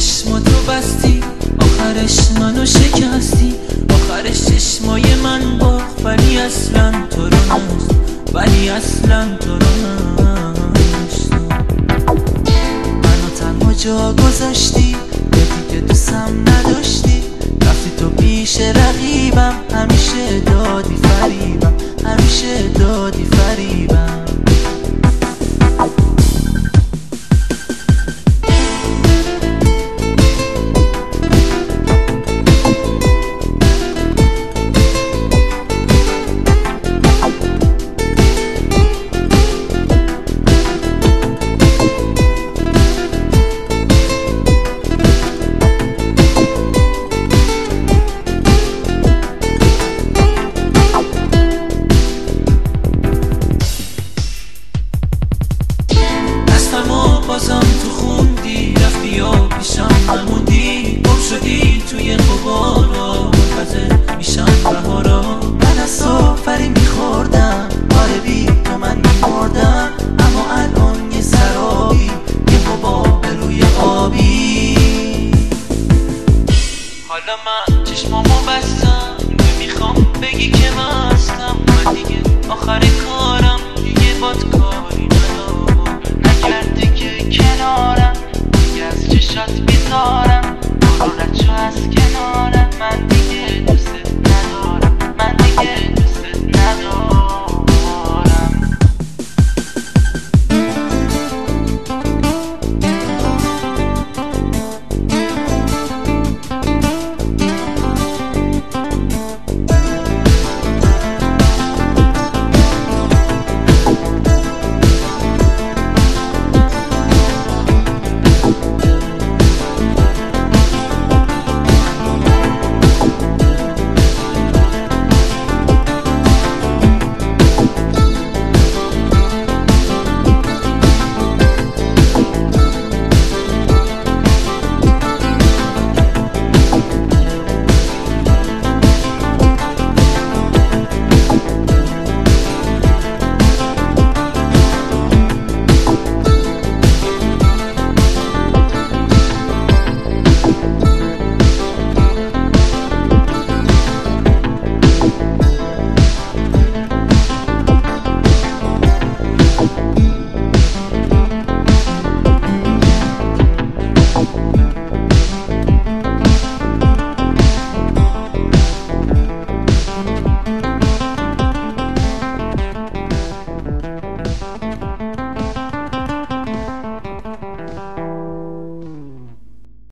چشماتو بستی، آخرش منو شکستی، آخرش چشمای من باخت، ولی اصلا تو رو نشت، ولی اصلا تو رو نشت. منو تنها جا گذاشتی، یادی که دوستم نداشتی، رفتی تو پیش رقیبم، همیشه دادی فریبم، همیشه دادی فریبم. بازم تو خوندی، رفتی و پیشم نموندی، گم شدی توی غبارا، منتظر میشم بهارا. من از تو فری میخوردم، آره بی تو من میمردم، اما الان یه سرابی، یه حباب روی آبی. حالا من چشمامو بستم، نمیخوام بگی که مستم، من دیگه آخر کارم، دیگه باد کاری ندارم، نکردی که کنارم، دیگه از چشات بیزارم، برو رد شو از کنارم، من دیگه